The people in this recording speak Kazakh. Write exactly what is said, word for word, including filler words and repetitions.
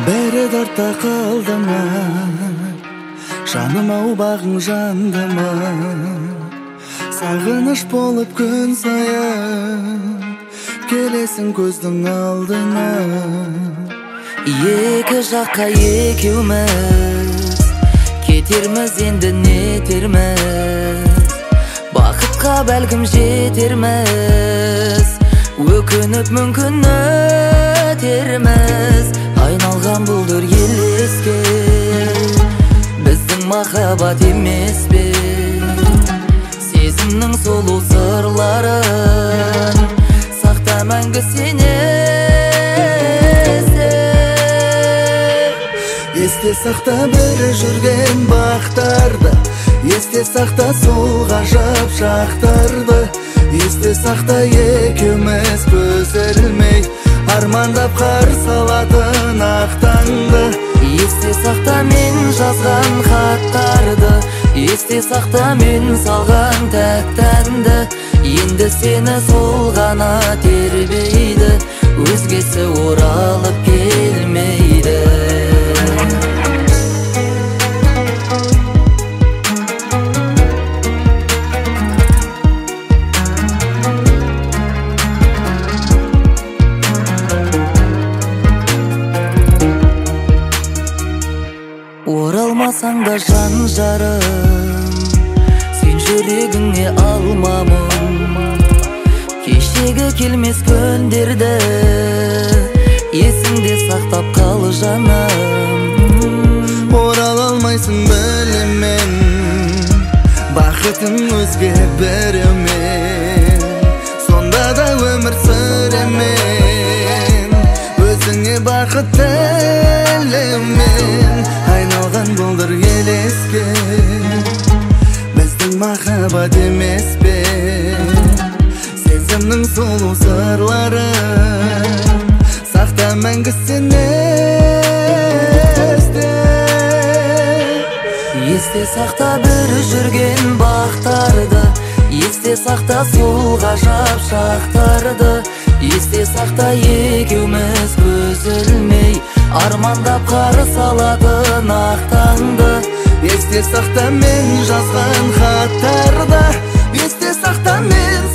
бәрі артта қалды ма, жаным ау бағың жанды ма, сағыныш болып күн сайын келесің көздің алдына. Екі жаққа екеуміз кетерміз, енді нетерміз, бақытқа бәлкім жетерміз, өкініп мүмкін өтерміз. Айналған бұлдыр елеске, біздің махаббат емес пе, сезімнің сұлу сырларын сақта мәңгі сен есте. Есте сақта бір жүрген бақтарды, есте сақта сол ғажап шақтарды, есте сақта екеуміз көз ілмей армандап қарсы алатын ақ таңды. Есте сақта мен жазған хаттарды, есте сақта мен салған тәтті әнді, енді сені сол ғана тербейді, өзгесі оралып келмейді. Оралмасаң да жан жарым, сен жүрегіңе алмамын, кешегі келмес күндерді есіңде сақтап қал жаным. Орал алмайсың білемін, бақытым өзге біреумен, сонда да өмір сүремін, өзіңе бақыт тілеймін. Айналған бұлдыр елеске, біздің махаббат емес пе, сезімнің сұлу сырларын сақта мәңгі сен есте. Есте сақта бір жүрген бақтарды, есте сақта сол ғажап шақтарды, есте сақта екеуміз көз ілмей армандап қарсы алатын ақ таңды. Есте сақта мен жазған хаттарды, есте сақта мен